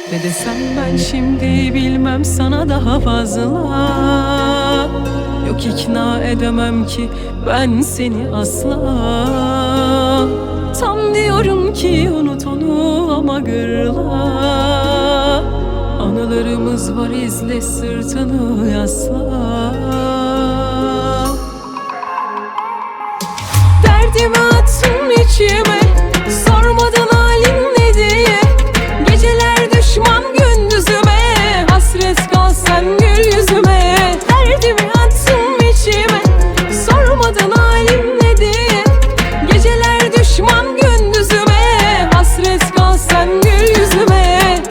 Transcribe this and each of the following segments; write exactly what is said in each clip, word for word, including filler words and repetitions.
Ne desem ben şimdi bilmem sana daha fazla. Yok ikna edemem ki ben seni asla. Tam diyorum ki unut onu ama gırla. Anılarımız var, izle sırtını yasla. Derdimi attım içime, sormadın halin ne diye. Geceler düşman gündüzüme, hasret kalsam gül yüzüme. Derdimi attım içime, sormadın halin ne diye. Geceler düşman gündüzüme, hasret kalsam gül yüzüme.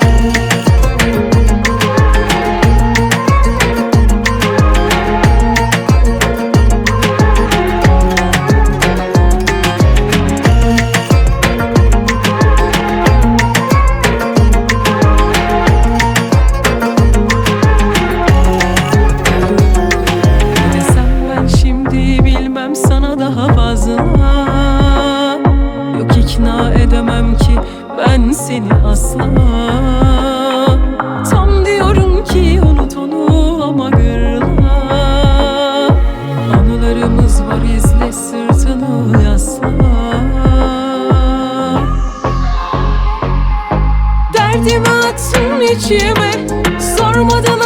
Sana daha fazla. Yok ikna edemem ki ben seni asla. Tam diyorum ki unut onu ama gırla. Anılarımız var, izle sırtını yasla. Derdimi attım içime, sormadın